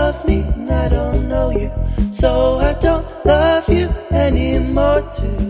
love me and I don't know you, so I don't love you anymore too.